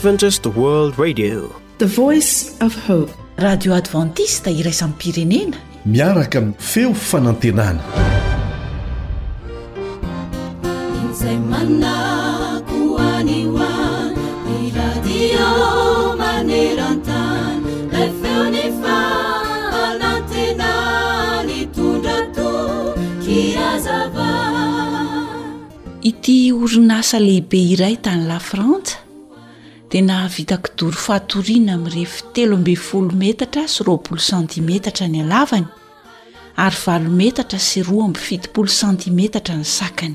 Adventist World Radio, the voice of hope. Radio Adventista iraisam-pirenena miaraka amin'ny feo fanantenana. Ity orinasa lehibe iray tany La Frantsa dia nahavita kidoro fatoriana mirefy 13 metatra sy 20 centimetatra ny halavany ary 8 metatra sy 17 centimetatra ny sakany.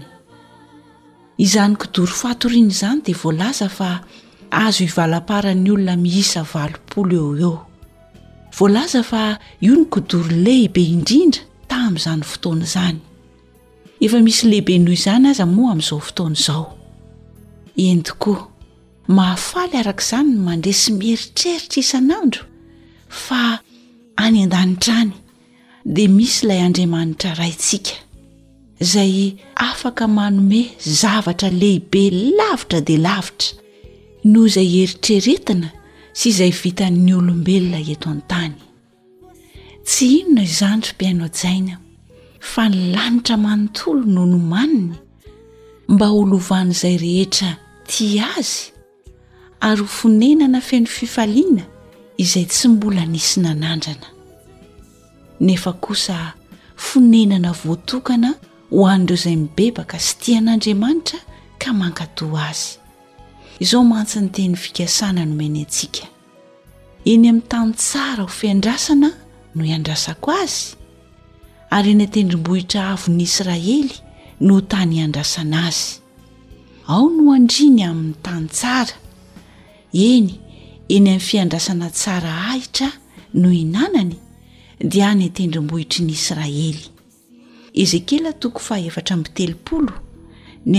Izany kidoro fatoriana izany dia voalaza fa azo ivalaparan'ny olona miisa 20 eo eo. Voalaza fa io ny kidoro lehibe indrindra tamin'izany fotoana izany. Efa misy lehibe noho izany aza moa amin'izao fotoana izao. Eny tokoa, mahafaly arak'izany ny mandresy mieritreritra isan'andro fa any an-danitra any dia misy ilay Andriamanitra raintsika izay afaka manome zavatra lehibe lavitra dia lavitra noho izay eritreretina sy izay vitan'ny olombelona eto an-tany. Tsy inona izany fipiaino jaina fa ny lanitra manontolo no nomaniny mba holovan'izay rehetra tia azy ary ho fonenana feno fifaliana izay tsy mbola nisy nanandrana. Nefa kosa fonenana voatokana ho an'ireo izay mibebaka sy tian'Andriamanitra ka mankatoa azy. Izao mantsy ny teny fikasana nomeny antsika. Eny amin'ny tany tsara ho fiandrasana no iandrasako azy, ary eny an-tendrombohitra avon'ny Israely no tany iandrasana azy. Ao no andriny amin'ny tany tsara, eny amin'ny fiandrasana tsara ahitra no inanany dia any an-tendrombohitry ny Israely. Ezekela 4:7, ny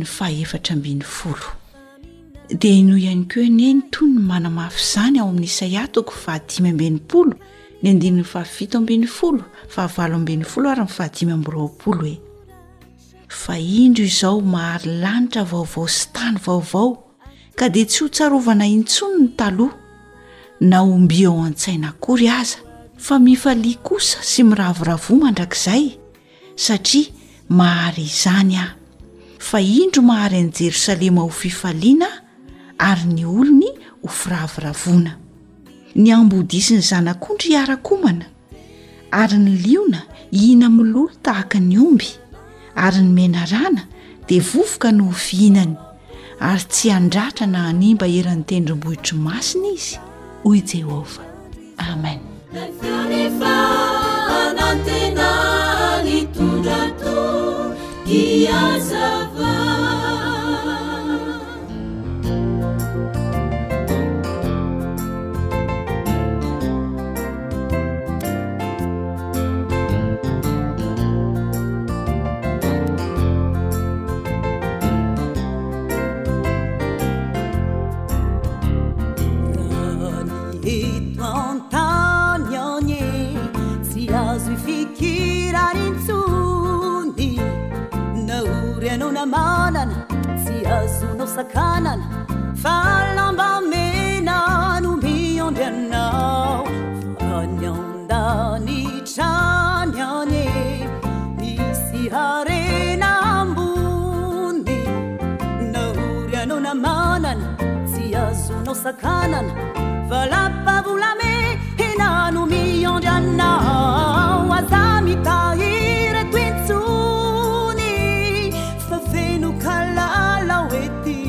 4:10. Dia ino ihany koa eny toy ny manamafy izany ao amin'ny Isaia 5:20, ny 7:7, 7:20 ary 7:20 hoe: fa indro izao mahary lanitra vaovao sy tany vaovao ka dia tsy ho tsarovana intsony ny taloha na omby ao an-tsaina akory aza, fa mifalia kosa sy miravoravo mandrakizay satria mahary izany aho. Fa indro mahary an'i Jerosalema ho fifaliana ary ny olony ho firavoravona. Ny ambodisy ny zanak'ondry hiara-komana ary ny liona hihina milolo tahaka ny omby ary ny menarana dia vovoka no ho fihinany ary tsy handratra na hanimba eran'ny tendrombohitry masina izy, hoy Jehova. Amen. Manana tsy azonao sakanana fa lamba mena no miondry anao fa ny an-danitra ny ane misy harena ambony nahory anao namanana tsy azonao sakanana fa lapa-volamena no miondry anao aza mitahiry toentsony feno kalala oety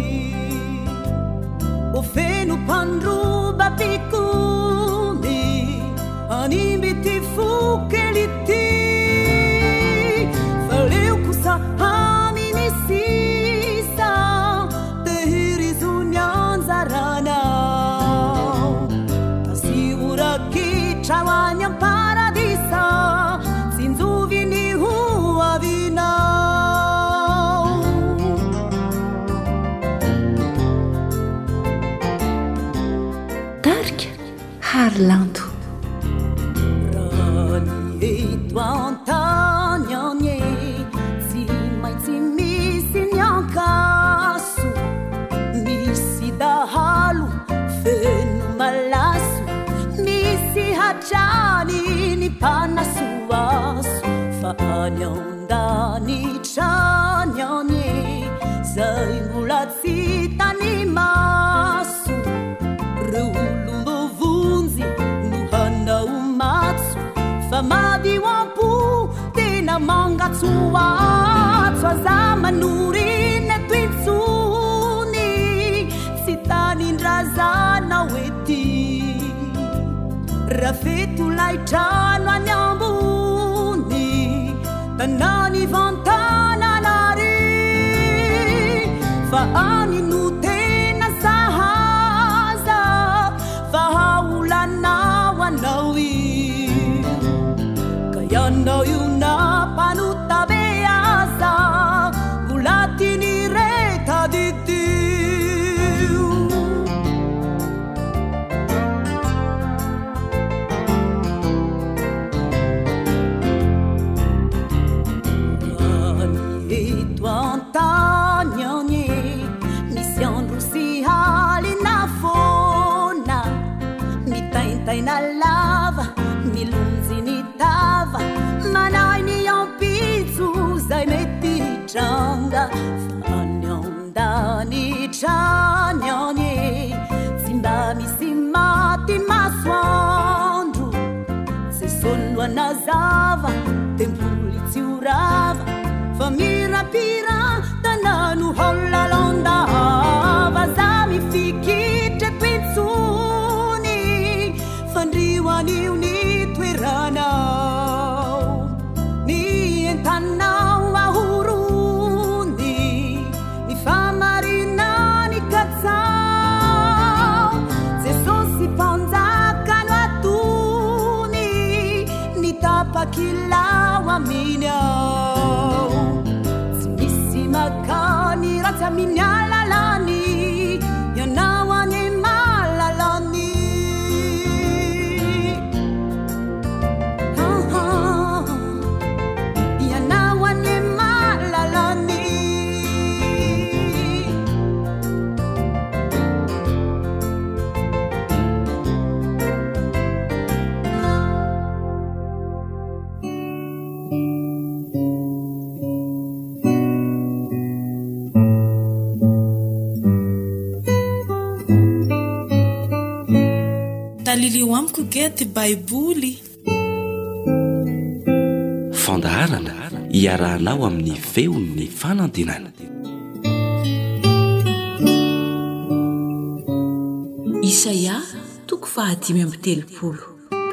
o feno pandroba pikony animby ty fokelity faleo kosa aminy sisa tehirizony anjaranao asivorakitra ho any am-paradisa tsinjoviny ho avinao. Tarika Harlanto. Rani eto antany anye tsy maintsy misy ny ankaso misy dahalo panasoaso fa any andany trany anye zay mbola tsy tany maso reo olom-bovonjy no hanao matso fa madio ampo tena mangatsoatso aza manoriny tointsony tsy tanindrazana oety rafeto laitrano any ambony tanany vantananary fa any no tena sahaza fa haolanao anao I ka ianao io na mpanotabe aza mbola tiny reta didio taina lava milonzy ny tava manay ny ampitso zay mety tranga fa any andany trany anye tsy mba misy maty masoandro ze soloana zava temboly tsy orava fa mirapira tanano holalondava za mifikitra tointsony fandriwanio ny toeranao ny entanao ahorony ny famarina ny katsao jesosy mpanjakano atony ny tapakilao aminy ao tsy misy makany ratsy aminy alalany ianao any malalany dalileo amiko gety baiboly fandaharana iarahanao amin'ny feon'ny fanantenana Isaia 5:3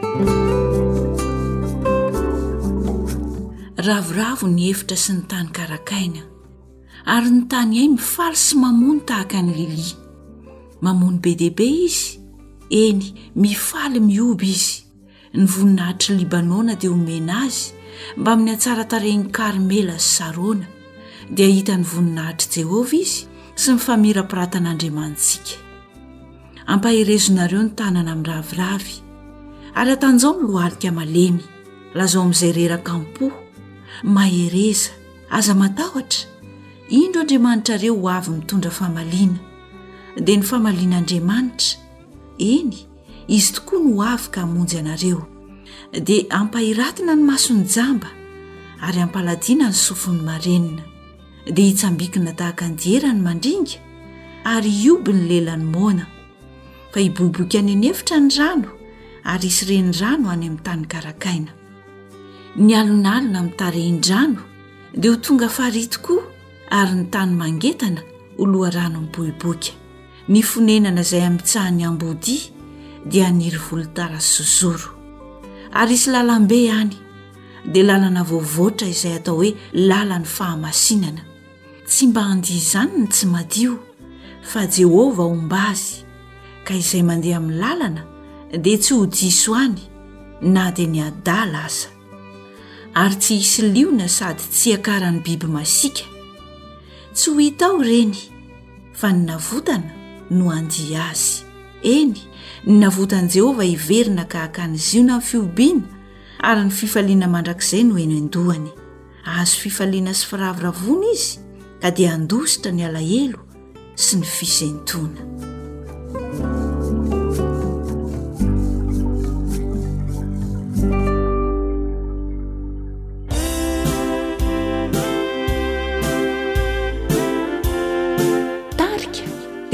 ravoravo ny efitra sy ny tany karakaina ary ny tany ay mifaly sy mamono tahaka ny lili mamono be dehibe izy eny mifaly mioby izy ny voninahitry libanona dia omena azy mba amin'ny atsaratareny karmela sy sarona dia hita ny voninahitry Jehovah izy sy ny famirapirantan'Andriamantsika ampahirezonareo ny tanana amin'ny raviravy ary atanjao milohalika malemy lazao amin'izay reraka ampo mahereza aza matahotra indro Andriamanitra reo ho avy mitondra famaliana dia ny famalian'Andriamanitra eny izy tokoa no avy ka hamonjy anareo dia ampahiratina ny masony jamba ary ampaladiana ny sofony marenina dia hitsambikina tahaka ny dierany mandringa ary ioby ny lelany mona fa hiboiboika any anefitra ny rano ary isy reny rano any amin'ny tany karakaina ny alonalona mitarehn-drano dia ho tonga fary tokoa ary ny tany mangetana ho loha rano miboiboika ny fonenana izay amitsahany ambody dia niry volotara sozoro ary isy lalambe any dia lalana voavoatra izay atao hoe lalan'ny fahamasinana tsy mba handia izany ny tsy madio fa Jehova omba azy ka izay mandeha amin'ny lalana dia tsy ho diso any na dia ny adala aza ary tsy hisy liona sady tsy akaran'ny biby masika tsy ho hitao reny fa ny navotana no andia azy eny ny navotan'i Jehova hiverina ka hakany ziona amin'ny fiobiana ary ny fifaliana mandrakizay no eny andohany azo fifaliana sy firaviravona izy ka dia andositra ny alahelo sy ny fisentona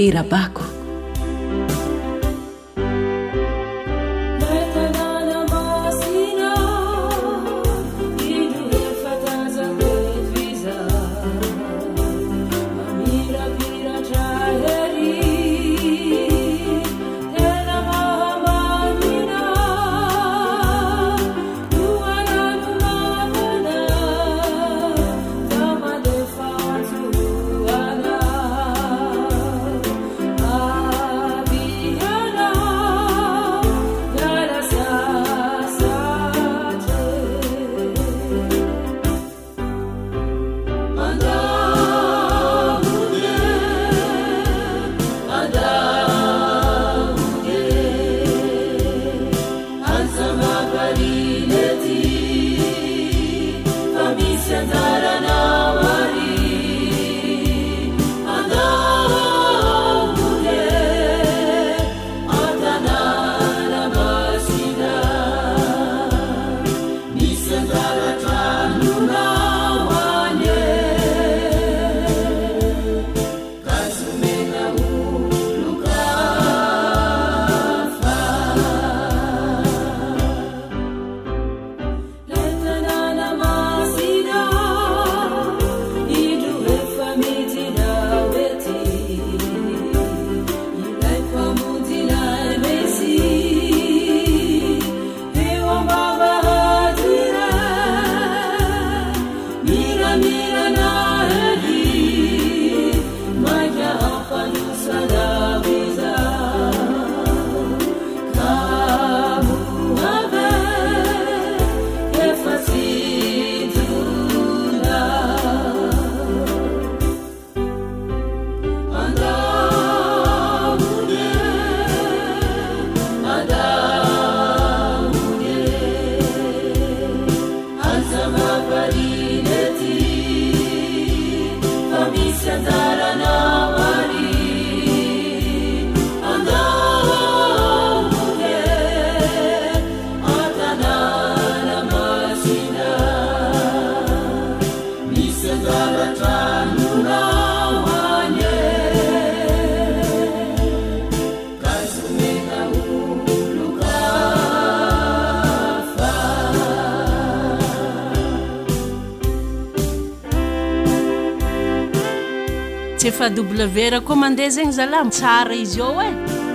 Erabako. tsy efa W raha koa mandeha zegny zala tsara izy eo e.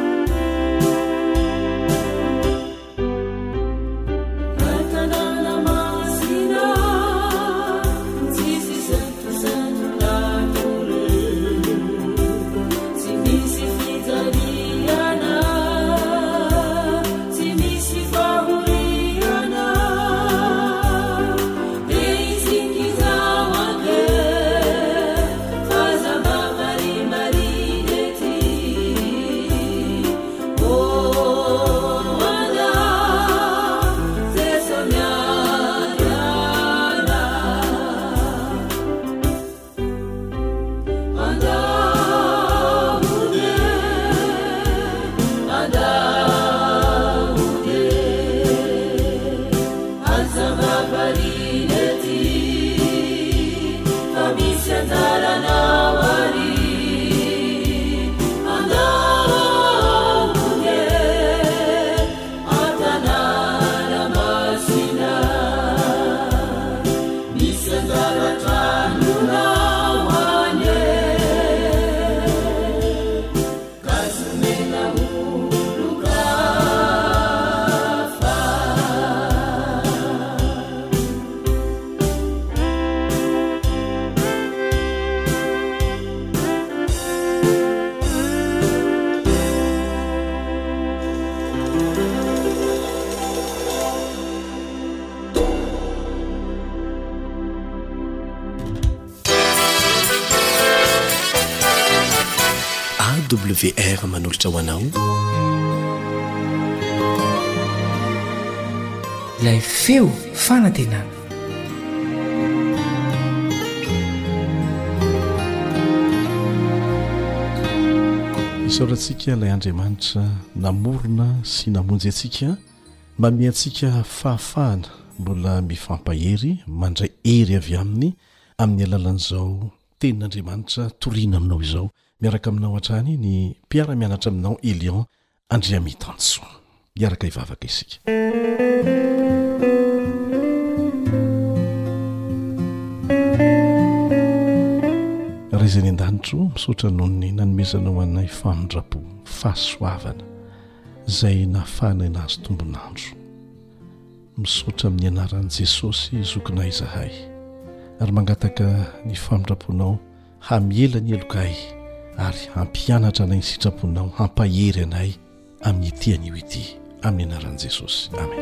WR manolotra ho anao ilay feo fanantenana isaorantsika ilay Andriamanitra namorona sy namonjy antsika mami antsika fahafahana mbola mifampahery mandray hery avy aminy amin'ny alalan'izao tenin'Andriamanitra toriana aminao izao miaraka aminao hatrany ny mpiara-mianatra aminao Elion Andriamitanso. Miaraka ivavaka isika. Rezany an-danitro misaotra noho ny nanomezanao anay famindrapo fahasoavana izay nahafahana nazy tombonandro. Misaotra amin'ny anaran'i Jesosy zokinay izahay ary mangataka ny famindraponao hamiela ny elokay ary hampianatra anay ny sitraponao hampahery anay amin'ny ity an'io ity amin'ny anaran'i Jesosy. Amen.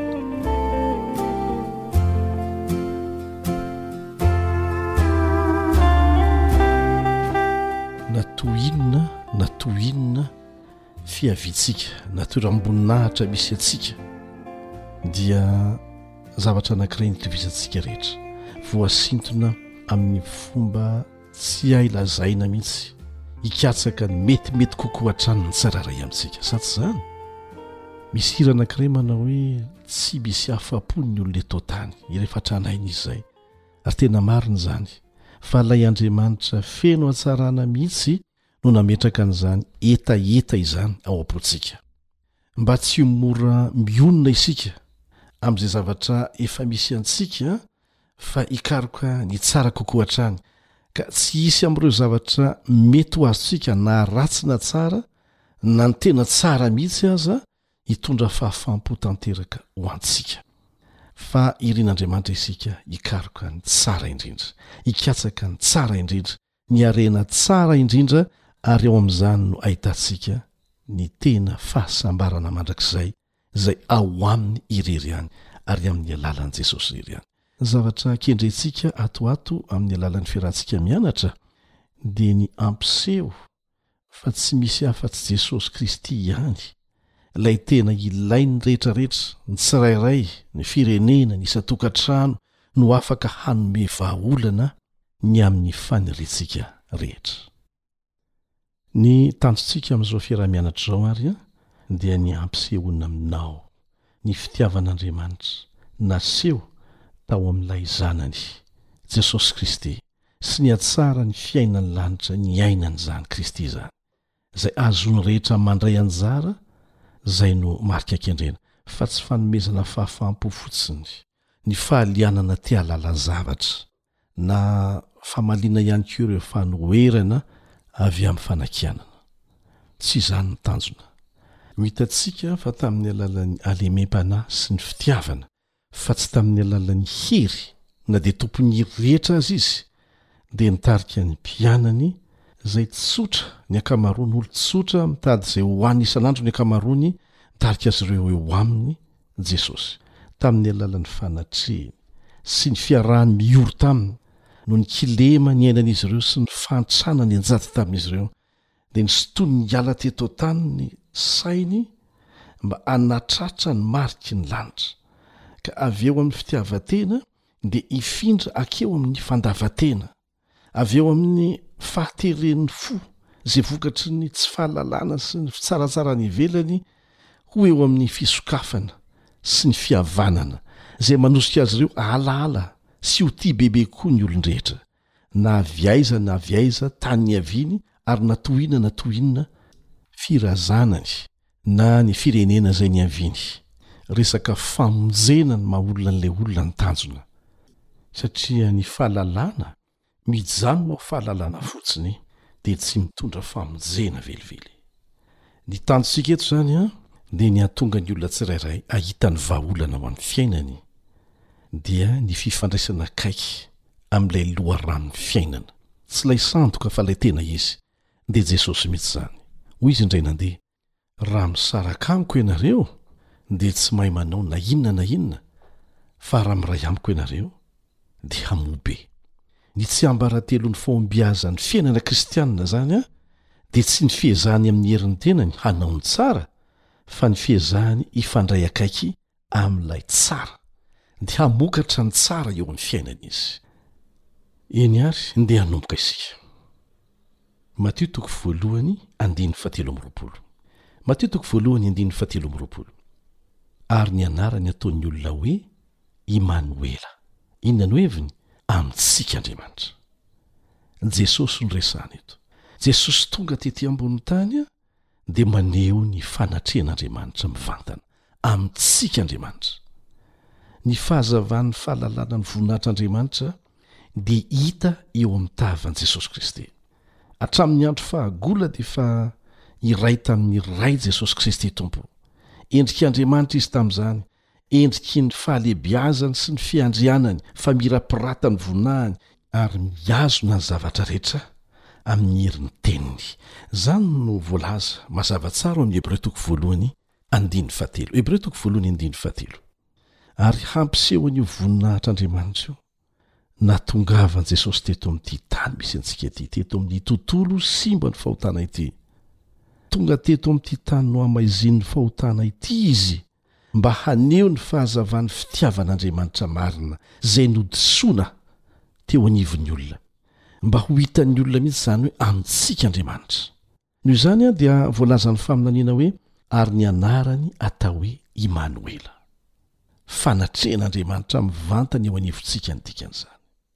Natoinona fiavintsika natoeram-boninahitra misy atsika dia zavatra anankiray nitovizantsika rehetra, voasintona amin'ny fomba tsy hay lazaina mihitsy, hikatsaka ny metimety kokoa hatrany ny tsiraray amintsika. Sa tsy zany? Misy hira anankiray manao hoe tsy misy afa-pony ny olona eto tany, rehefa tranainy izay. Ary tena marina izany, fa ilay Andriamanitra feno hatsarana mihitsy no nametraka an'izany etaeta izany ao am-potsika, mba tsy mora mionona isika amin'izay zavatra efa misy antsika, fa hikaroka ny tsara kokoa hatrany, ka tsy hisy amin'ireo zavatra mety ho azontsika na ratsy na tsara na ny tena tsara mihitsy aza hitondra fahafampo tanteraka ho antsika. Fa irin'Andriamanitra isika hikaroka ny tsara indrindra, hikatsaka ny tsara indrindra, ny arena tsara indrindra, ary ao amin'izany no ahitantsika ny tena fahasambarana mandrakizay izay ao aminy irery ihany ary amin'ny alalan'i Jesosy irery ihany. Ny zavatra kendrentsika atoato amin'ny alalan'ny fiarahantsika mianatra dia ny ampiseho fa tsy misy afa-tsy Jesosy Kristy ihany, ilay tena ilain'ny rehetrarehetra, ny tsirairay, ny firenena, ny isan-tokantrano no afaka hanome vahaolana ny amin'ny faniriantsika rehetra. Ny tanjontsika amin'izao fiarah-mianatra izao ary dia ny ampisehoana aminao ny fitiavan'Andriamanitra naseho tao amin'ilay zanany Jesosy Kristy sy ny hatsara ny fiainany lanitra ny ainany izany Kristy izany, izay azony rehetra mandray anjara, izay no marika kendrena, fa tsy fanomezana fahafampo fotsiny, ny fahalianana tia lala zavatra na famaliana ihany koa ireo fanoherana avy amin'ny fanakianana. Tsy izany ny tanjona. Hitantsika fa tamin'ny alalan'ny alemem-panahy sy ny fitiavana, fa tsy tamin'ny alalan'ny hery na dia tompony rehetra azy izy, dia nitarika ny mpianany izay tsotra, ny ankamaroany olo tsotra mitady izay ho an'ny isan'andro ny ankamaroany, nitarika azy ireo eo aminy Jesosy. Tamin'ny alalan'ny fanatrehany sy ny fiarahany miory taminy, no ny kilema ny ainan'izy ireo sy ny fantrana ny anjady tamin'izy ireo, dia ny sotony ny ala teto tany ny sainy mba anatratra ny mariky ny lanitra, ka avy eo amin'ny fitiavatena dia hifindra akeo amin'ny fandavatena, avy eo amin'ny fahateren'ny fo izay vokatry ny tsy fahalalana sy ny fitsaratsarany ivelany, ho eo amin'ny fisokafana sy ny fihavanana izay manosika azy ireo alaala sy ho tia bebe koa ny olon-drehetra, na aviaiza tany ny aviany ary natoinana firazanany na ny firenena izay ny aviany. Resaka famonjena ny maha-olona n'ilay olona ny tanjona, satria ny fahalalana mijanona ao fahalalana fotsiny dia tsy mitondra famonjena velively. Ny tanjontsika eto izany dia ny hatonga ny olona tsirairay ahitany vahaolana ao amin'ny fiainany dia ny fifandraisana kaiky amin'ilay loharanon'ny fiainana, tsy ilay sandoka fa ilay tena izy, dia Jesosy mihitsy izany. Hoy izy indray nandeha, raha misaraka amiko ianareo dia tsy mahay manao na inona, fa raha miray amiko ianareo dia hamobe. Ny tsy ambarahatelo ny fahombiazan'ny fiainana kristianina zany dia tsy ny fiezahany amin'ny herin'ny tenany hanao ny tsara, fa ny fiezahany ifandray akaiky amin'ilay tsara, dia hamokatra ny tsara eo amin'ny fiainana izy. Eny ary ndeha hanomboka isika. Matthieu 1:17. Ary ny anarany ataon'ny olona hoe Immanuela, inona no heviny? Amintsika Andriamanitra. Jesosy no resahana eto. jesosy tonga tetỳ ambony tany a dia maneho ny fanatrehan'andriamanitra mivantana amintsika andriamanitra. Ny fahazavan'ny fahalalana ny voninahitr'andriamanitra dia hita eo amin'ny tavan'i Jesosy Kristy. Hatramin'ny andro fahagola dia fa iray tamin'ny ray Jesosy Kristy tompo. Endrik'andriamanitra izy tamin'izany, endriky ny fahalebiazany sy ny fiandrianany, famirapiratany voninahiny ary miazona ny zavatra rehetra amin'ny herin'ny teniny. Zany no voalaza mazava tsara amin'ny Hebreo 1:7. Hebreo 1:7. Ary hampiseho an'io voninahitr'andriamanitra io natongavan Jesosy teto amin'ity tany misy antsika ity, teto amin'ny tontolo simba ny fahotana ity. Tonga teto amin'ity tany no hamaizin'ny fahotana ity izy mba haneho ny fahazavan'ny fitiavan'andriamanitra marina izay nodisoana teo anivon'ny olona, mba ho hitan'ny olona mihitsy izany hoe amintsika andriamanitra. Noho izany a dia voalazan'ny faminaniana hoe ary ny anarany atao hoe Imanoela. Fanatrehan'andriamanitra mivantana eo anivontsika ny dikan'izany.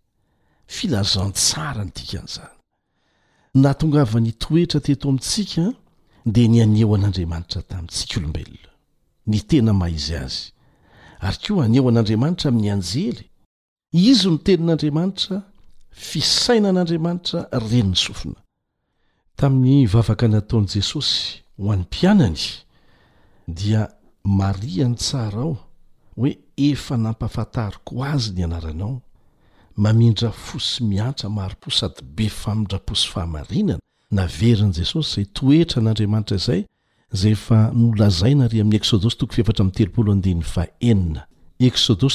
Filazantsara ny dikan'izany. Natongava ny toetra teto amintsika dia ny aneho an'andriamanitra tamintsika olombelona, ny tena maizy azy. Ary koa aneho an'andriamanitra amin'ny anjely. Izy no tenin'andriamanitra, fisainan'andriamanitra reny ny sofina. Tamin'ny vavaka nataon'i Jesosy ho an'ny mpianany dia Maria ny tsara ao hoe efa nampahafantariko azy ny anaranao, mamindra fosy miantra maro-po sady be famindrapo sy fahamarinana. Naverin'i Jesosy izay toetra n'Andriamanitra izay efa nolazaina ary amin'ny Exodosy 4:3-5. Exodosy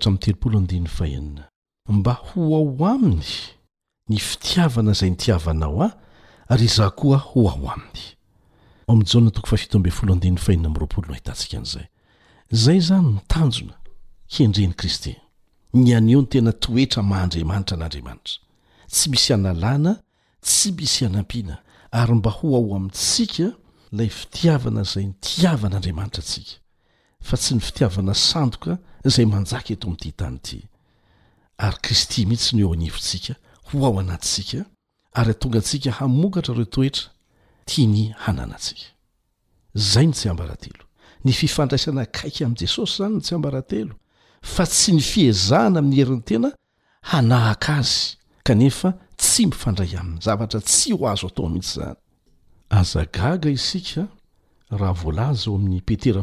4:3-5. Mba ho ao aminy ny fitiavana izay nitiavanao aho, ary izaho koa ho ao aminy. Amin'ny Jaona 7:12-5 no ahitantsika an'izay. Zay zany ny tanjona hiendren'i Kristy, ny aneho ny tena toetra mahandriamanitra n'Andriamanitra. Tsy misy analana, tsy misy anampiana, ary mba ho ao amintsika ilay fitiavana izay nitiavan'Andriamanitra antsika, fa tsy ny fitiavana sandoka izay manjaka eto amin'ity tany ity. Ary Kristy mihitsy no eo anivontsika, ho ao anatintsika, ary atonga antsika hamokatra ireo toetra tiany hananantsika. Zay ny tsy ambaratelo. Ny fifandraisana akaiky amin'i Jesosy zany ny tsy ambaratelo, fa tsy ny fiezahana amin'ny herin'ny tena hanahaka azy, kanefa tsy mifandray aminy zavatra tsy ho azo atao mihitsy zany. Azagaga isika raha voalaza ao amin'ny Petera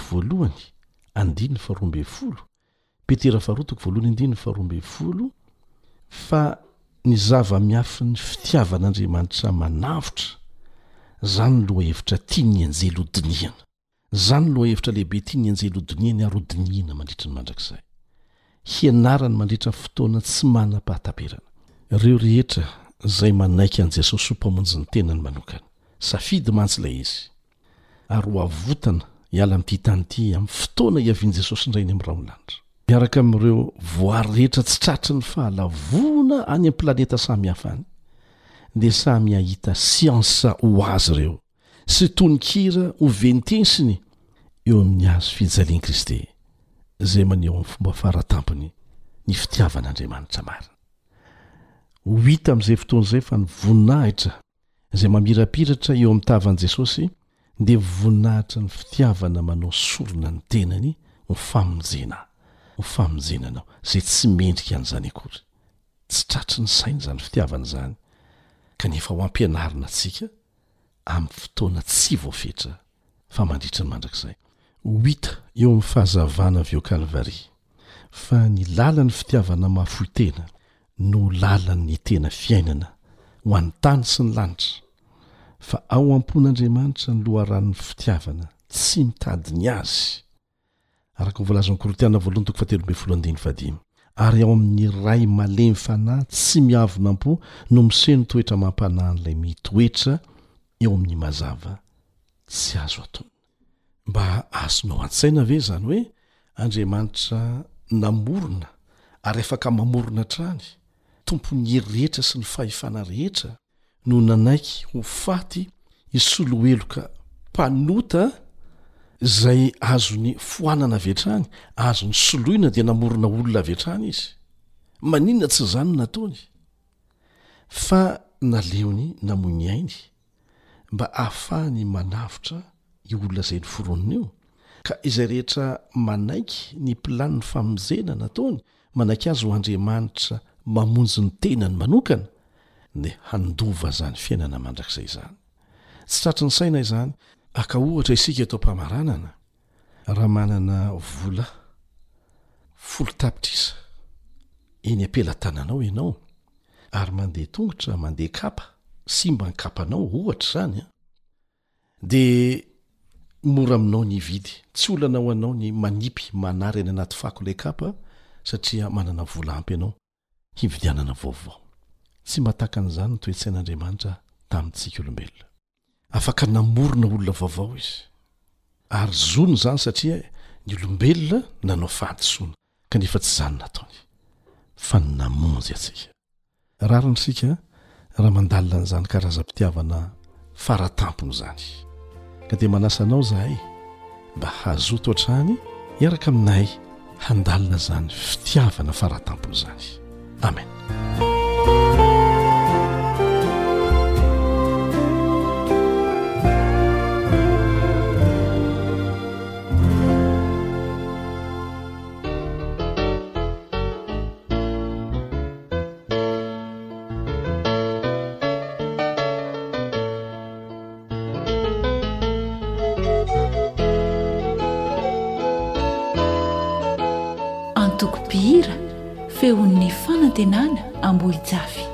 2:1-12, Petera 2:1-12, fa ny zava-miafy ny fitiavan'Andriamanitra manavotra, zany loha hevitra tiany anjely hodiniana. Zany loha hevitra lehibe tiany anjely hodiniana ary hodiniana mandritra ny mandrakizay. Hianarany mandritra fotoana tsy manam-pahatamperana. Ireo rehetra izay manaiky an'i Jesosy ho mpamonjy ny tenany manokana, safidy mantsy ilay izy, ary ho avotana hiala amin'ity tany ity amin'ny fotoana hiavian'i Jesosy indray ny amin'ny raolanitra. Miaraka amin'ireo voary rehetra tsy tratry ny fahalavona any amin'ny planeta samihafa any, dia samy ahita siansa ho azy ireo sy tononkira ho ventensiny eo amin'ny hazo fijalian'i Kristy, izay maneho amin'ny fomba faratampony ny fitiavan'Andriamanitra marina. Ho hita amin'izay fotoana izay fa ny voninahitra izay mamirapiratra eo amin'ny tavan'i Jesosy dia voninahitra ny fitiavana manao sorona ny tenany ho famonjenanao izay tsy mendrika an'izany akory. Tsy tratry ny saina izany fitiavana izany, kanefa ho ampianarina antsika amin'ny fotoana tsy voafetra fa mandritra ny mandrakizay. Ho hita eo amin'ny fahazavana avy eo Kalvari fa ny lalan'ny fitiavana mahafoy tena no lalan'ny tena fiainana ho an'ny tany sy ny lanitra, fa ao am-pon'Andriamanitra ny loharan'ny fitiavana tsy mitady ny azy, araka ny voalazan'ny Korintiana 2:13-15. Ary ao amin'ny ray malemy fanahy tsy miavonam-po no miseho ny toetra mampanahy n'ilay mitoetra eo amin'ny mazava tsy azo atony. Mba azonao an-tsaina ve zany hoe Andriamanitra namorona ary afaka mamorona hatrany, tompon'ny hery rehetra sy ny fahefana rehetra, no nanaiky ho faty isoloheloka mpanota izay azony foanana avetrany, azony soloina dia namorona olona avetrany izy. Maninona tsy zany nataony? Fa naleony namony ainy mba ahafahany manavitra i olona zay ny foronina io ka izay rehetra manaiky ny planiny famizena nataony manaiky azy ho Andriamanitra mamonjy ny tenany manokana ny handova zany fiainana mandrakizay zany. Tsy tratry ny saina izany aka ohatra isika eto am-pamaranana raha manana vola 10 tapitrisa eny ampelatananao ianao ary mandeha tongotra mandeha kapa simba ny kapanao ohatra zany dia mora aminao ny vidy tsy olana ho anao ny manipy manary any anaty fako ilay kapa satria manana vola ampy ianao hividianana vaovao. Tsy mataka an'izany ny toe-tsain'Andriamanitra tamintsika olombelona. Afaka namorona olona vaovao izy ary zony zany satria ny olombelona nanao fahadosoana kanefa tsy zany nataony fa namonjy atsika. Rariny sika raha mandalina an'izany karazam-pitiavana faratampony zany ka dia manasanao zahay mba hazoto hatrany hiaraka aminay handalina zany fitiavana faratampony zany. Amen. Antokopihira feon'ny fanantenana Ambohijafy.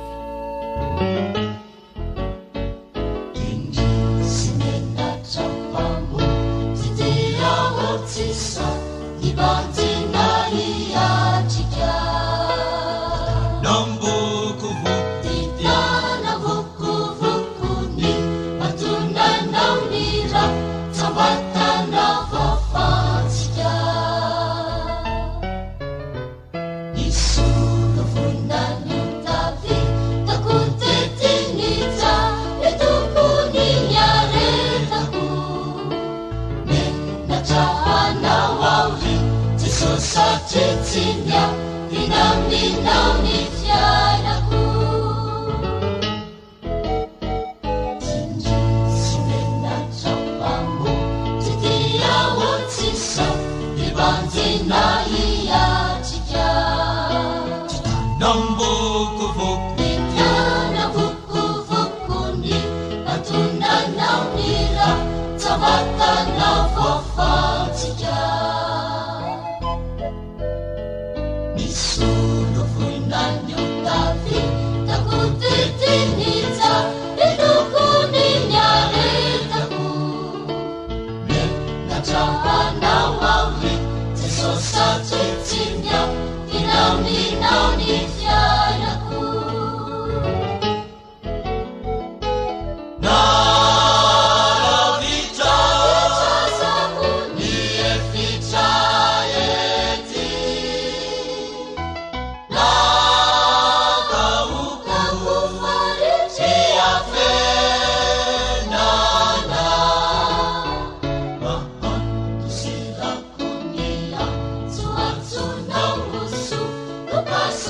Pass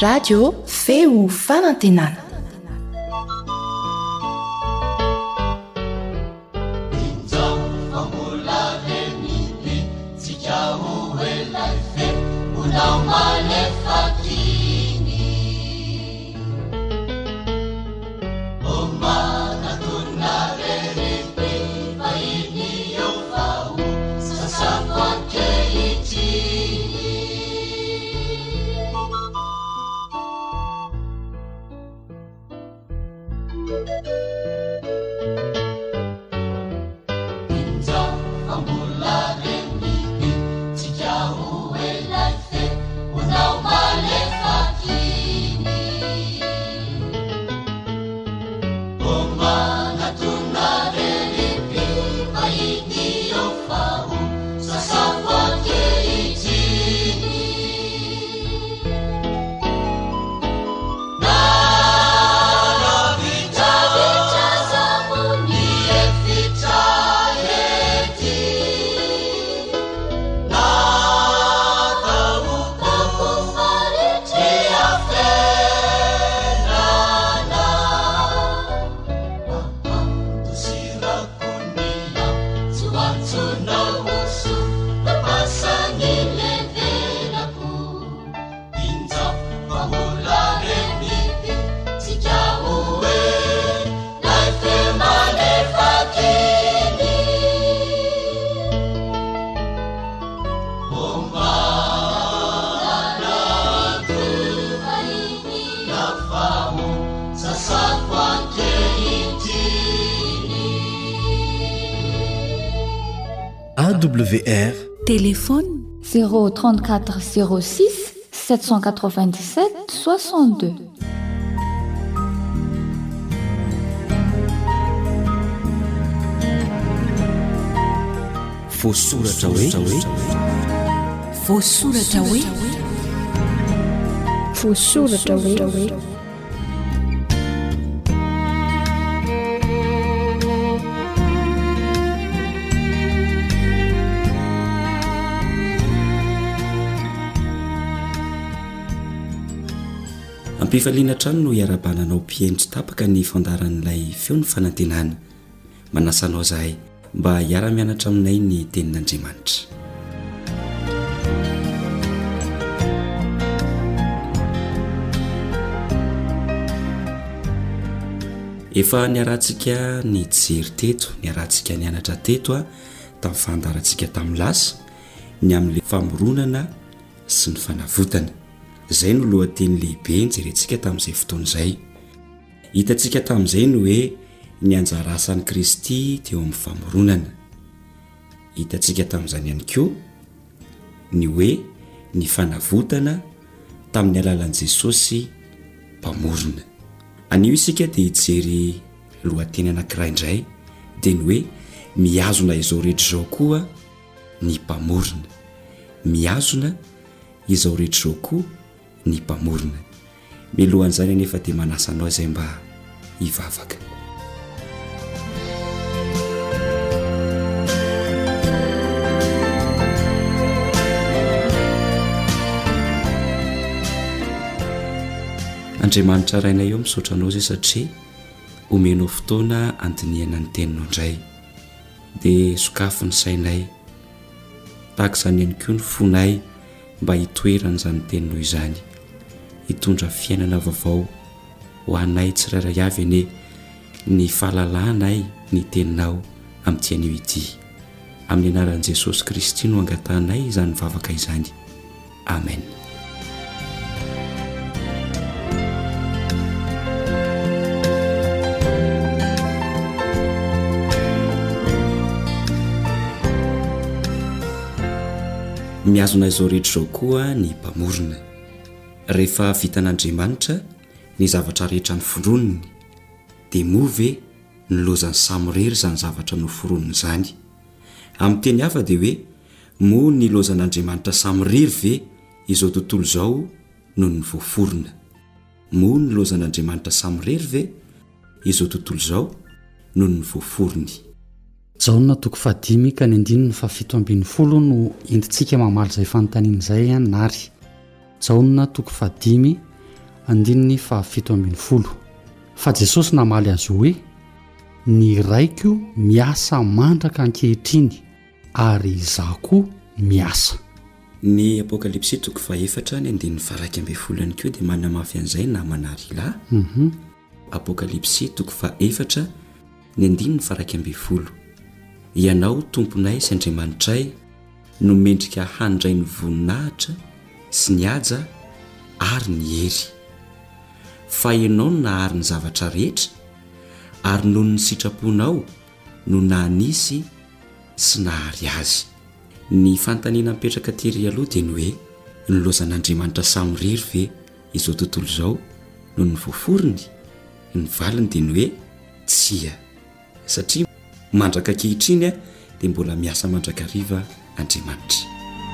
radio feo fanantenana. AWR téléphone 034 06 797 62. Fosoratra hoe fosoratra hoe fosoratra hoe ampifaliana trano no iarabananao mpiendry tapaka ny fandaran'ilay feony fanantenana manasanao zahay mba hiara-mianatra aminay ny tenin'Andriamanitra. Efa niarantsika ny jery teto, niarantsika nianatra teto tamin'ny fandarantsika tamin'ny lasa ny amin'ilay famoronana sy ny fanavotana. Zay no lohateny lehibe njerentsika tamin'izay fotoana izay. Hitantsika tamin'izay no hoe ny anjara asan'i Kristy teo amin'ny famoronana. Hitantsika tamin'izany ihany koa ny hoe ny fanavotana tamin'ny alalan'i Jesosy mpamorona. Anio isika dia hijery lohateny anankiray indray dia ny hoe mihazona izao rehetra izao koa ny mpamorona. Mihazona izao rehetra izao koa ny mpamorona. Milohan'izany anefa dia manasanao izay mba hivavaka. Andriamanitra rainay eo misaotra anao izay satria omenao fotoana andiniana ny teninao indray dia sokafo ny sainay tahaka izany ihany koa ny fonay mba hitoerana izany teninao izany, hitondra fiainana vaovao ho anay tsirairay avy ane ny fahalalanay ny teninao amin'ity anio ity. Amin'ny anaran'i Jesosy Kristy no angatanay izany vavaka izany. Amen. Mihazona izao rehetra izao koa ny mpamorona. Rehefa vitan'Andriamanitra ny zavatra rehetra noforonony dia moa ve nilozany samyrery izany zavatra noforonony izany. Amin'ny teny hafa dia hoe moa nilozan'Andriamanitra samyrery ve izao tontolo izao no ny voaforona. Moa nilozan'Andriamanitra samyrery ve izao tontolo izao no ny voaforony. Jaona toko 5 ka ny 7:70 no endintsika mamaly izay fanontaniana izay nary. Jaona toko 5 andininy fahafito ambin'ny folo. Fa Jesosy namaly azy hoe ny raiko miasa mandraka ankehitriny ary izaho koa miasa. Ny apokalipsy toko faefatra ny andininy faraiky ambin'ny folony koa dia manamafy an'izay na manarila. Apokalipsy toko faefatra ny andininy faraiky ambin'ny folo. Ianao tomponay sy Andriamanitray no mendrika handray ny voninahitra sy ny haja ary ny hery. Fa ianao no nahary ny zavatra rehetra ary noho ny sitraponao no nanisy sy nahary azy. Ny fantaniana mipetraka tery aloha dia ny hoe nilozan'Andriamanitra samy rery ve izao tontolo izao noho ny voaforony? Ny valiny dia ny hoe tsia, satria mandraka ankehitriny dia mbola miasa mandrakariva Andriamanitra.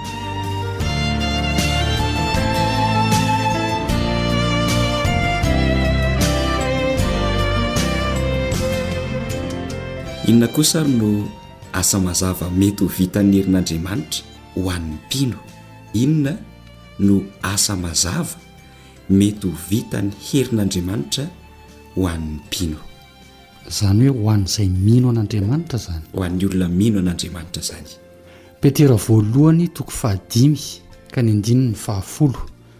Inona kosa no asa mazava mety ho vitan'ny herin'Andriamanitra ho an'ny mpino? Inona no asa mazava mety ho vitan'ny herin'Andriamanitra ho an'ny mpino? Zany hoe ho an'izay mino an'Andriamanitra zany. Ho an'ny olona mino an'Andriamanitra zany. Petera voalohany toko 5 ka ny andininy 10.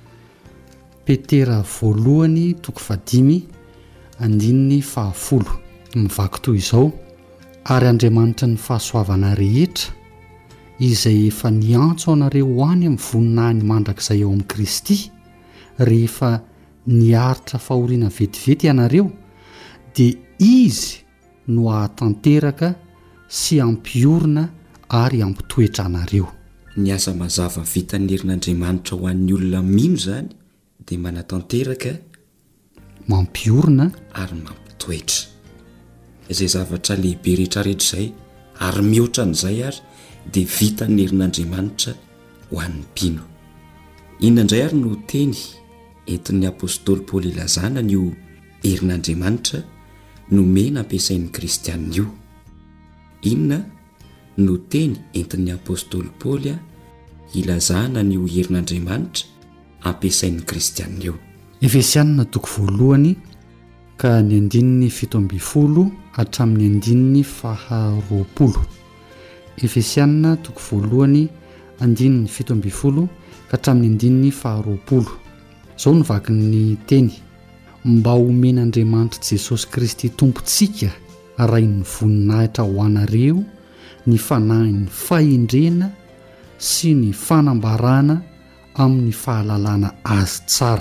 Petera voalohany toko 5 andininy 10 mivaky toy izao: ary Andriamanitra ny fahasoavana rehetra izay efa niantso anareo ho any amin'ny voninahiny mandrakizay ao amin'ny Kristy rehefa niaritra fahoriana vetivety ianareo, dia izy no ahatanteraka sy ampiorina ary ampitoetra anareo. Ny asa mazava vitan'ny herin'Andriamanitra ho an'ny olona mino zany dia manatanteraka, mampiorina ary mampitoetra izay zavatra lehibe rehetrarehetra izay, ary mihoatra an'izay ary dia vitan'ny herin'Andriamanitra ho an'ny mpino. Inona indray ary no teny entin'ny apôstôly Paoly ilazana n'io herin'Andriamanitra nomena ampiasain'ny kristianina io? Inona no teny entin'ny apôstôly Paoly ilazana n'io herin'Andriamanitra ampiasain'ny kristianina io? Efesianina toko 1 ka ny andininy 17 hatramin'ny andininy 20. Efesianina toko 1 andininy 17 ka hatramin'ny andininy 20. Zao ny vaky ny teny: mba homen'Andriamanitra Jesosy Kristy tompontsika rainy voninahitra ho anareo ny fanahiny fahendrena sy ny fanambarana amin'ny fahalalana azy tsara,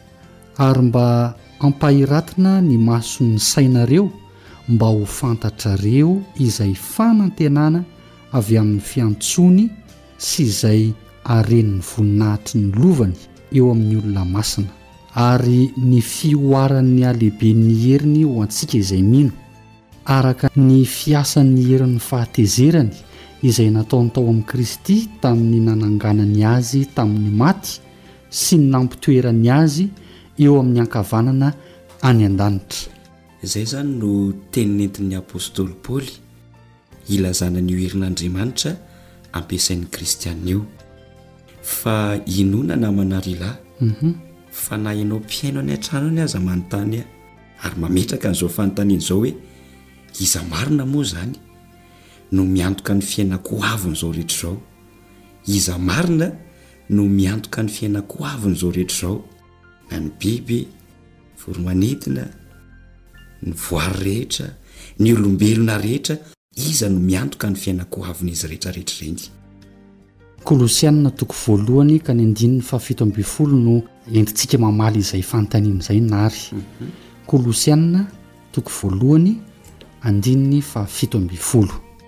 ary mba ampahiratina ny mason'ny sainareo mba ho fantatrareo izay fanantenana avy amin'ny fiantsony sy izay aren'ny voninahitry ny lovany eo amin'ny olona masina, ary ny fioaran'ny alehiben'ny heriny ho antsika izay mino, araka ny fiasan'ny herin'ny fahatezerany izay nataony tao amin'ny Kristy tamin'ny nananganany azy tamin'ny maty sy ny nampitoerany azy eo amin'ny ankavanana any an-danitra. Izay zany no teninentin'ny apôstôly Paoly ilazana n'io herin'Andriamanitra ampiasain'ny kristianina io. Fa inona namana rilahy fa na ianao mpiaino any an-trano any aza manontany ary mametraka an'izao fanontaniana izao hoe iza marina moa zany no miantoka ny fiainako avin'izao rehetra izao? Iza marina no miantoka ny fiainako avin'izao rehetra izao? Na ny biby, voromanidina, ny voary rehetra, ny olombelona rehetra, iza no miantoka ny fiainako avin'izy rehetrarehetra ireny? Kolosianina toko 1 ka ny andininy 17 no entintsika mamaly izay fanontaniana izay nary. Kolosianina toko 1 andininy 17.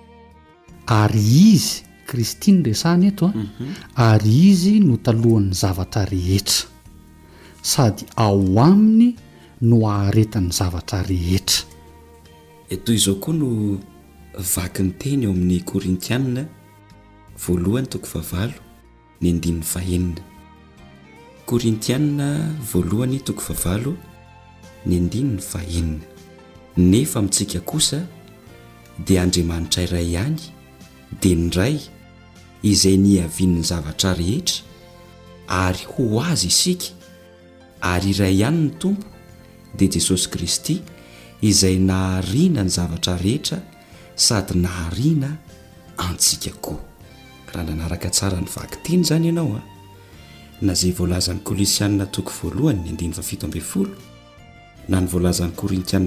Ary izy, Kristy no resahany eto ary izy no talohan'ny zavatra rehetra, sady ao aminy no aharetan'ny zavatra rehetra. Toy izao koa no vaky ny teny eo amin'ny Korintianina voalohany toko 9 ny andininy 9. Korintianina voalohany toko 9 ny andininy 9. Nefa amintsika kosa dia Andriamanitra iray ihany, dia ny ray izay niavian'ny zavatra rehetra, ary ho azy isika ary iray ihany ny tompo dia Jesosy Kristy izay nahariana ny zavatra rehetra sady nahariana antsika koa. Raha nanaraka tsara ny vaky-teny izany ianao na izay voalazan'ny Kolosianina toko 1:7 na ny voalazan'ny Korintianina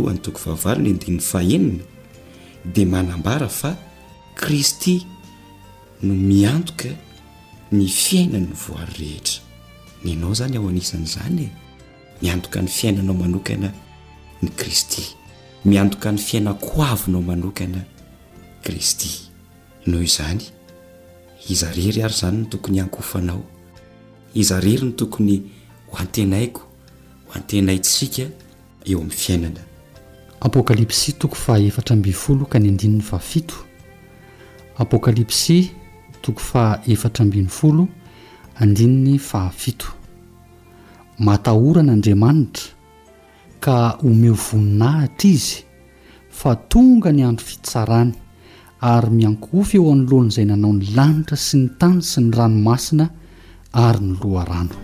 1:9 dia manambara fa Kristy no miantoka ny fiainan'ny voary rehetra. Ninao zany ao anisan'izany miantoka ny fiainanao manokana ny Kristy, miantoka ny fiainako avinao manokana Kristy. Noho izany iza rery ary zany no tokony ankofanao, iza rery no tokony ho antenaiko, ho antenaitsika eo amin'ny fiainana. Apokalipsy toko 4:17. Apokalipsy toko 4:17. Matahoran'Andriamanitra ka omeo voninahitra izy fa tonga ny andro fitsarany ary miankofy eo anoloana izay nanao ny lanitra sy ny tany sy ny ranomasina ary ny loharano.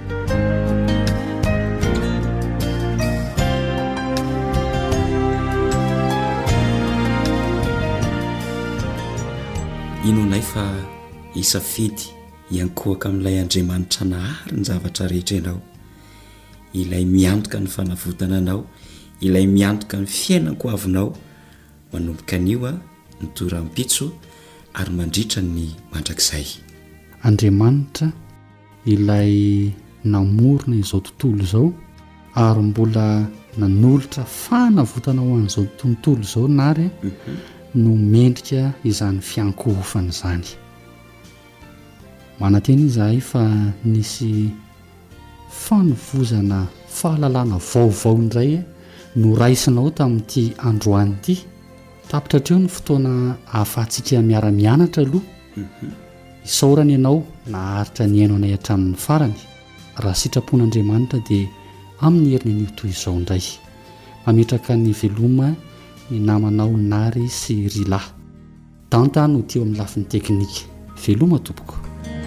Inonay fa isafety iankohaka amin'ilay Andriamanitra nahary ny zavatra rehetra ianao, ilay miantoka ny fanavotana anao, ilay miantoka ny fiainako avinao. Manomboka anio ny toram-pitso ary mandritra ny mandrakizay. Andriamanitra ilay namorona izao tontolo izao ary mbola nanolotra fanavotana ho an'izao tontolo izao nary no mendrika izany fiankohofana izany. Mananteny izahay fa nisy fanovozana fahalalana vaovao indray no raisinao tamin'ity androany ity. Tapitra hatreo ny fotoana ahafahantsika miara-mianatra aloha. Isaorana ianao naharitra ny aino anay hatramin'ny farany. Raha sitrapon'Andriamanitra dia amin'ny heriny anio toy izao indray. Mametraka ny veloma ny namanao Nary sy Rila. Danta no teo amin'ny lafin'ny teknika. Veloma tompoko.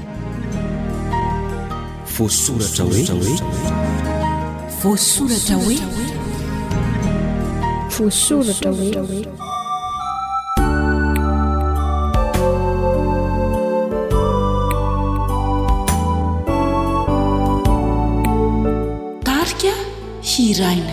Voasoratra hoe voasoratra hoe voasoratra hoe tarika hiraina.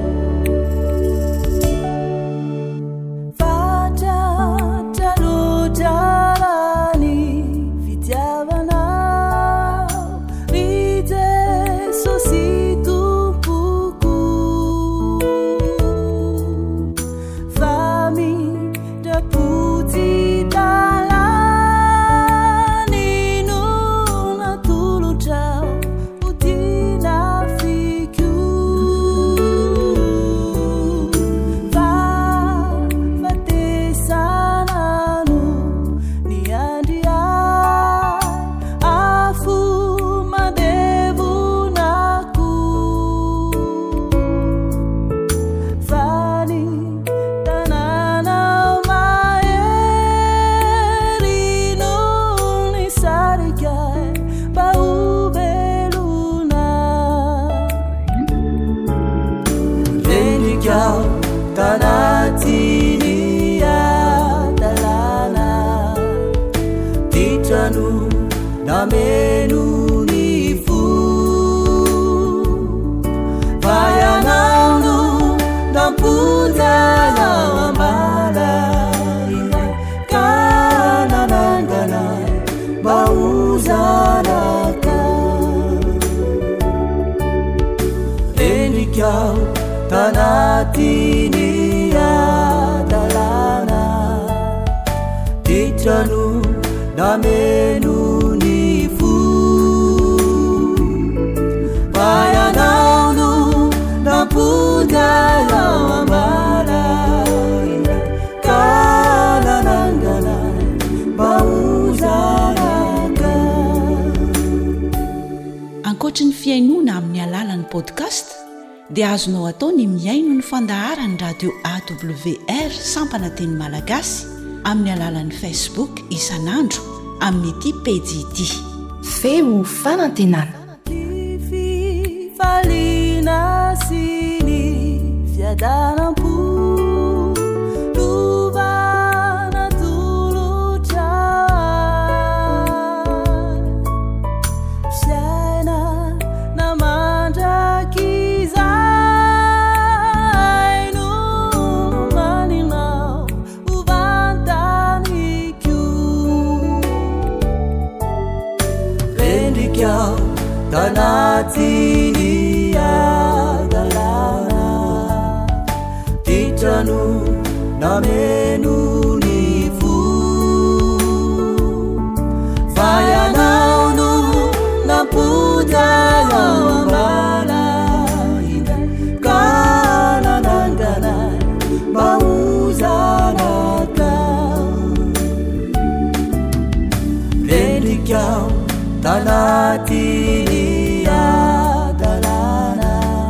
Ankoatra ny fiainoana amin'ny alalan'ny podcast dia azonao atao ny miaino ny fandaharany radio AWR sampana teny malagasy amin'ny alalan'ny Facebook isanandro amin'ny ity pejy ity feo fanantenana fifaliana sy ny fiadaram-po lovana tolotra fiaina na mandrakizay no maninao ovantaniko rendrikao tanatiny adalana titrano nameno ny fo vayanao no nampody ao ambala indray ka nanangana mba hozanakao rendrikao tanatiny adalana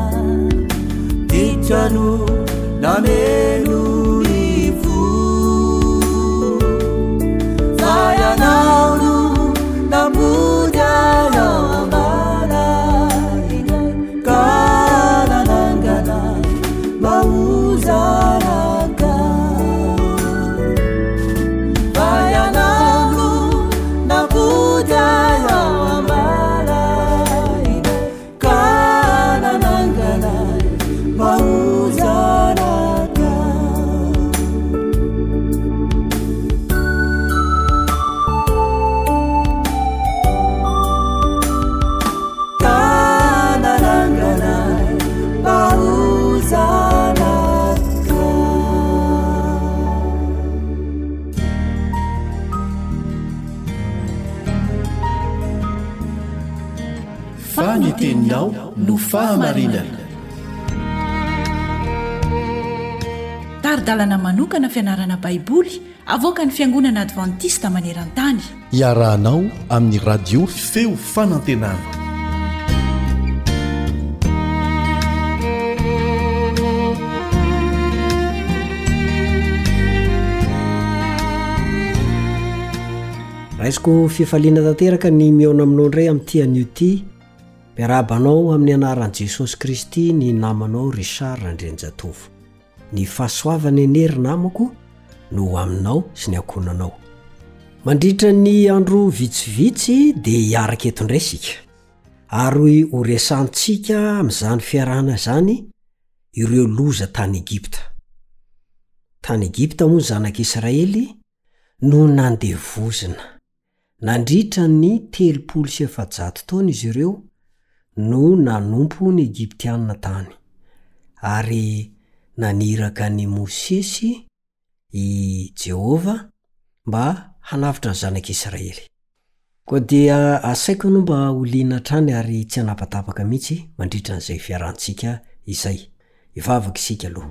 titrano nameno ny fo vayanao no nampody ao ambala indray ka nanangana mba hozanakao vayanao no nampody ao ambala indray ka nanangana mba Faniteninao no fahamarinana. Taridalana manokana fianarana baiboly avoaka ny fiangonana advantista maneran-tany. Iarahanao amin'ny radio feo fanantenana. raisiko fifaliana tanteraka ny miaona aminao ndray amin'ity an'ioty mpiarabanao amin'ny anaran'i Jesosy Kristy ny namanao Richard Randrenjatovo. Ny fahasoavana enery namako no aminao sy ny akonanao. Mandritra ny andro vitsivitsy dia hiaraka eto indray isika. Ary ho resantsika amin'izany fiarahana zany ireo loza tany Egipta. Tany Egipta moa zanak'Israely no nandevozina. Nandritra ny 360 taona izy ireo no nanompo ny Egyptianina tany. Ary naniraka ny Mosesy i Jehova mba hanavitra ny zanak'Israely. Koa dia asaiko no mba holiana trany ary tsy hanapatapaka mihitsy mandritra n'izay fiarantsika izay. Ivavaka isika aloha.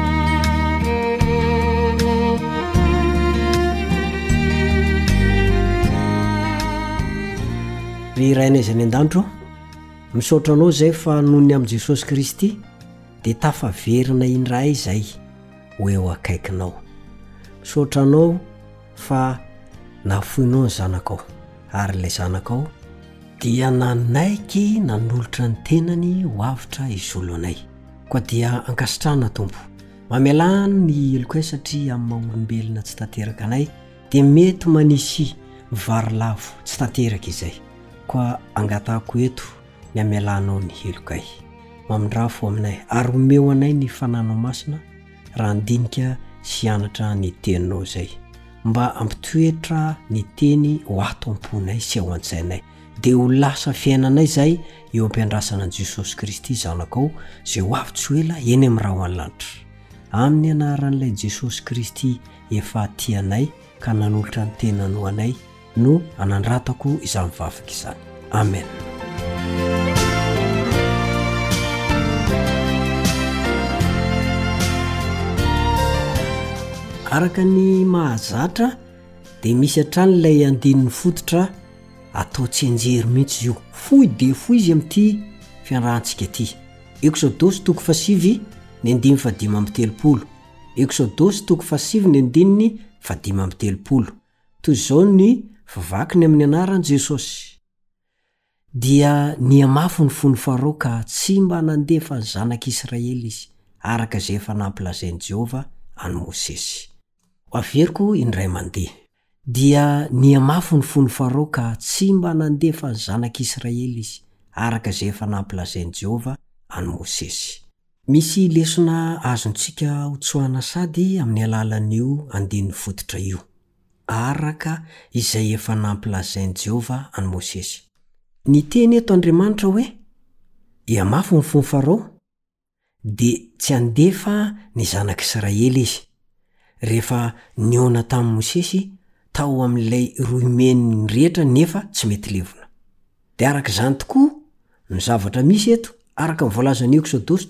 Ry rainay izay ny an-danitro, misaotra anao izay fa noho ny amin'i Jesosy Kristy dia tafaverina indray izay ho eo akaikinao. Misaotra anao fa nafoinao ny zanakao, ary ilay zanakao dia nanaiky nanolotra ny tenany ho avitra izolo anay. Koa dia ankasitrana Tompo, mamelana ny eloko satria amin'ny maha-olombelona tsy tanteraka anay dia mety manisy mivarilavo tsy tanteraka izay. Koa angatako eto ny amelanao ny helokay mamindrafo aminay ary omeo anay ny fananao masina raha andinika sy anatra ny teninao izay mba ampitoetra ny teny ho ato am-ponay sy ao an-tsainay dia ho lasa fiainanay izay eo am-piandrasana an'i Jesosy Kristy zanakao izay ho avy tsy ela eny amin'ny raha ho an-lanitra. Amin'ny anaran'ilay Jesosy Kristy efa tianay ka nanolotra ny tenany ho anay no anandratako izany vavaka izany. Amen. Araka ny mahazatra dia misy hatrany ilay andininy fototra atao tsy anjery mihitsy io. Fohy dia fohy izy amin'ity fianarahantsika ity. Exodosy 7:5-7. Exodosy 7:5-7. Toy izao ny vavakiny amin'ny anaran'i Jesosy. dia niamafy ny fony Farao ka tsy mba nandefa ny zanak'Israely izy araka izay efa nampilazainy Jehova any Mosesy. Averiko indray mandeha. Dia niamafy ny fony Farao ka tsy mba nandefa ny zanak'Israely izy araka izay efa nampilazainy Jehova any Mosesy. Misy lesona azontsika hotsoana sady amin'ny alalan'io andin'ny fototra io araka izay efa nampilazainy Jehova any Mosesy. Ny teny eto Andriamanitra hoe iamafy ny fony Farao dia tsy andefa ny zanak'Israely izy. Rehefa niona tamin'i Mosesy tao amin'ilay roimeniny rehetra nefa tsy mety levona. Dia araka izany tokoa ny zavatra misy eto araka mivolazan'ny Eksodosy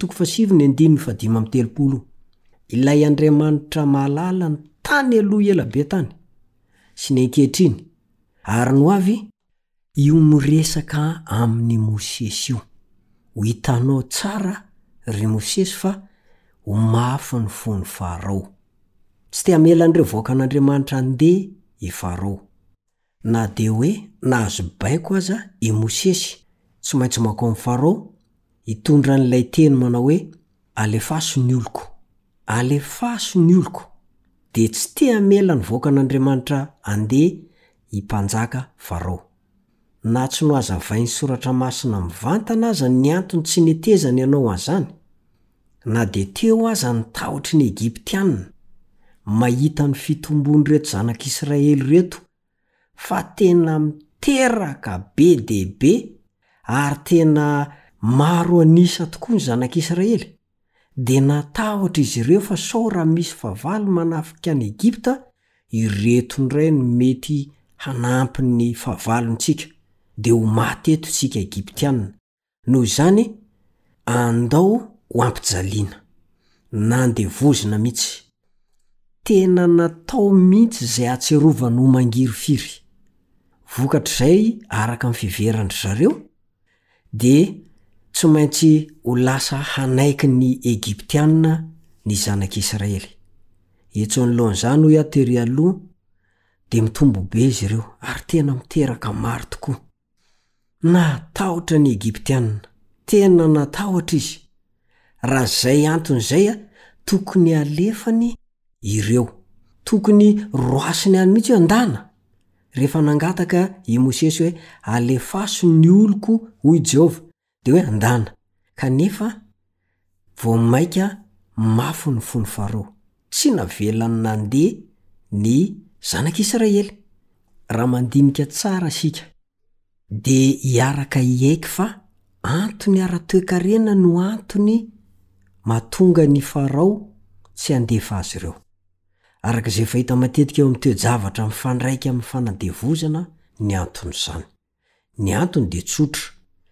7:15-30. Ilay Andriamanitra mahalala ny tany aloha ela be tany sy ny ankehitriny ary no avy io miresaka amin'ny Mosesy io. Ho hitanao tsara ry Mosesy fa ho mafy ny fony Farao. Tsy te hamela an'ireo vaokan'Andriamanitra andeha i Farao. Na dia hoe nahazo baiko aza i Mosesy tsy maintsy makao amin'ny Farao hitondra n'ilay teny manao hoe alefaso ny oloko. Alefaso ny oloko. Dia tsy te hamela ny vaokan'Andriamanitra andeha himpanjaka Farao. Na tsy no hazavain'ny soratra masina mivantana aza ny antony tsy netezany ianao an'izany. Na dia teo aza ny taotry ny Egiptianina mahita ny fitombony reto zanak'Israely reto fa tena miteraka be dehibe ary tena maro anisa tokoa ny zanak'Israely. Dia natahotra izy ireo fa sao raha misy fahavalo manafika ny Egipta, ireto indray no mety hanampy ny fahavalontsika dia ho maty eto tsika Egiptianina. Noho izany andao ho ampijaliana na andevozina mihitsy. Tena natao mihitsy izay atserovany ho mangiry firy. Vokatr'izay araka ny fiverandry zareo dia tsy maintsy ho lasa hanaiky ny Egiptianina ny zanak'Israely. Etson'lohan'izany hoe atery aloha dia mitombo be izy ireo ary tena miteraka maro tokoa. Natahotra ny Egiptianina, tena natahotra izy. Raha izay antony izay tokony alefany ireo. Tokony roasiny any mihitsy andana. Rehefa nangataka i Mosesy hoe alefaso ny oloko hoy Jehova dia hoe andana. Kanefa vao maika mafy ny fony Farao. Tsy navelany nandeha ny zanak'Israely. Raha mandinika tsara sika dia hiaraka hiaiky fa antony ara-toe-karena no antony mahatonga ny Farao tsy handefa azy ireo. Araka izay fahita matetika eo amin'ny toe-javatra mifandraika amin'ny fanadevozana ny antony izany. Ny antony dia tsotra.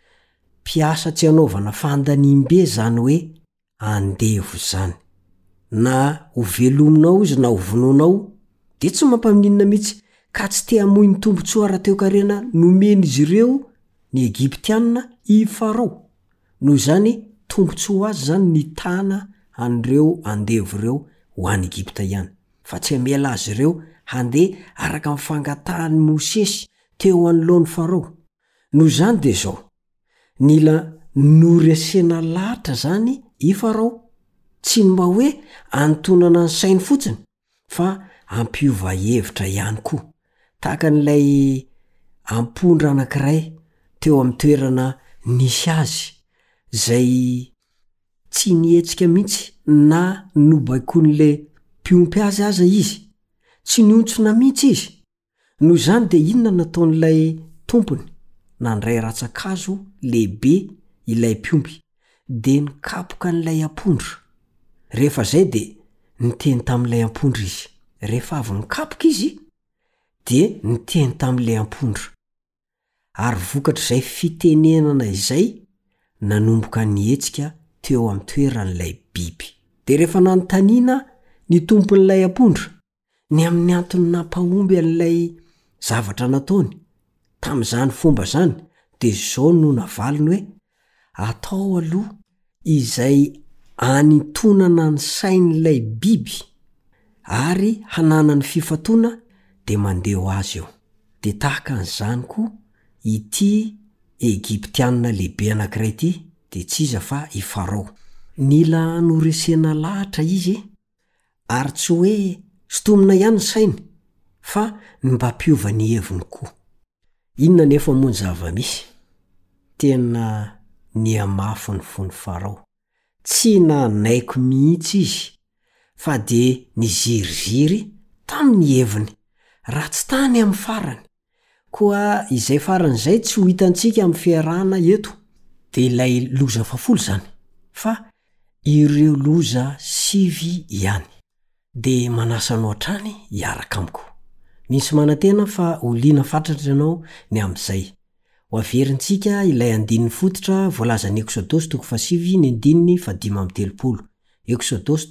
Piasa tsy hanaovana fandanimbe zany hoe andevo zany. Na ho velominao izy na ho vononao dia tsy mampaminina mihitsy ka tsy te hamoy ny tombotsoa ara-toe-karena nomeny izy ireo ny Egiptianina i Farao. Noho izany tombotsoa azy zany ny tana an'ireo andevo ireo ho any Egipta ihany. Fa tsy hamela azy ireo handeha araka amin'ny fangatahany Mosesy teo anoloan'ny Farao. Noho izany dia izao. Nila noresena lahatra zany i Farao. Tsy mba hoe antonana ny sainy fotsiny fa ampiova hevitra ihany koa. Tahaka n'ilay ampondra anankiray teo amin'ny toerana nisy azy izay tsy nihetsika mihitsy na nobaikoan'ilay mpiompy azy aza izy. Tsy niontsona mihitsy izy. Noho izany dia inona nataon'ilay tompony? Nandray ratsakazo lehibe ilay mpiompy dia nikapoka n'ilay ampondra. Rehefa izay dia niteny tamin'ilay ampondra izy. Rehefa avy nikapoka izy dia niteny tamin'ilay ampondra. Ary vokatr'izay fitenenana izay nanomboka nihetsika teo amin'ny toeran'ilay biby. Dia rehefa nanontaniana ny tompon'ilay ampondra ny amin'ny antony nampahomby an'ilay zavatra nataony tamin'izany fomba zany dia izao no navaliny hoe atao aloha izay anitonana ny sain'ilay biby ary hanana ny fifatoana dia mandeha ho azy eo. Dia tahaka an'izany koa ity egiptianina lehibe anankiray ty de tsy iza fa i Farao. Nila noresena lahatra izy ary tsy hoe sotomina ihany ny sainy fa ny mba mpiova ny heviny koa. Inona nefa moa ny zava-misy? Tena niamafy ny fony Farao. Tsy nanaiko mihitsy izy fa de niziriziry tamin'ny heviny raha tsy tany amin'ny farany. Koa izay faran'izay tsy ho hitantsika amin'ny fiarahana eto de ilay loza fafolo zany fa ireo loza 7 ihany. De manasanao hatrany hiaraka amiko. Misy manantena fa oliana fatratra ianao ny am'izay. Ho averintsika ilay andininy fototra voalaza ny Exodosy 7:5-7. Exodosy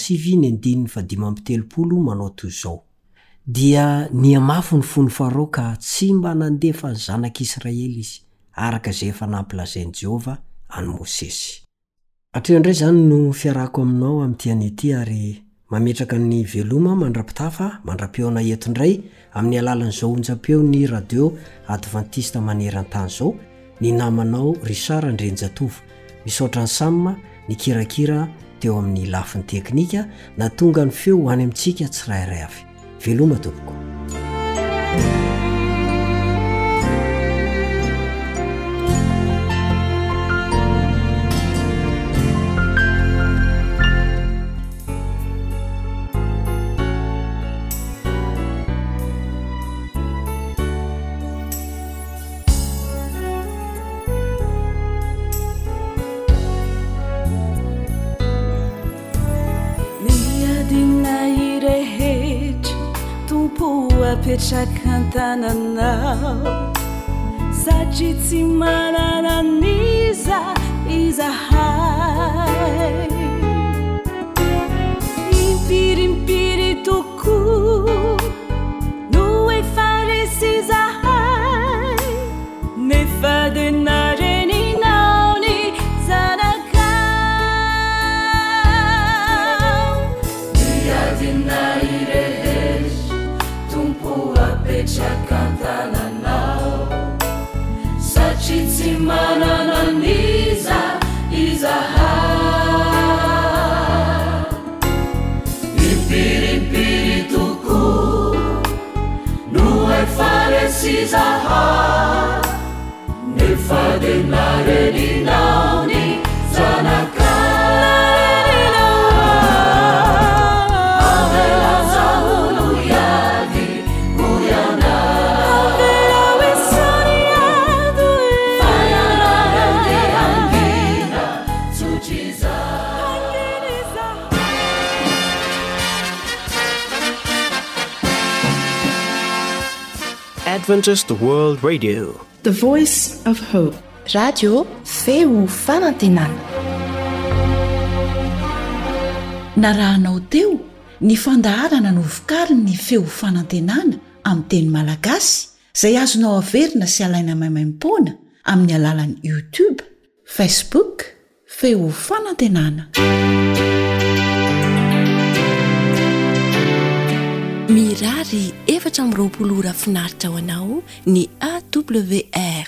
7:5-7 manao toy izao. Dia niamafy ny fony Farao ka tsy mba nandefa ny zanak'Israely izy araka izay efa nampilazain'i Jehova any Mosesy. Atreo indray zany no fiarako aminao amin'ity an'ity ary mametraka ny veloma mandrapitafa mandra-peona eto indray amin'ny alalan'izao onjam-peo ny radio Adventiste maneran-tany zao, ny namanao Richard Andrenjatovo, misaotra ny Samma ny kirakira teo amin'ny lafin'ny teknika na tonga ny feo ho any amintsika tsirairay avy. Veloma tompoko. Petrakantananao satria tsy manana niza izahay impirimpiry tokoa no efa resy izahay nefa de nareninao ny zanakao miadina irehetra petrakantananao satria tsy manana niza izahay impirimpiri tokoa no efa resy izahay nefa de nareninao ny zanakao Adventist World Radio, The Voice of Hope. Radio feo fanantenana. Narahanao teo ny fandaharana no vokariny ny feo fanantenana amin'ny teny malagasy izay azonao averina sy alaina maimaim-poana amin'ny alalan'ny YouTube, Facebook, feo fanantenana. Mirary 420 ora finaritra ho anao ny AWR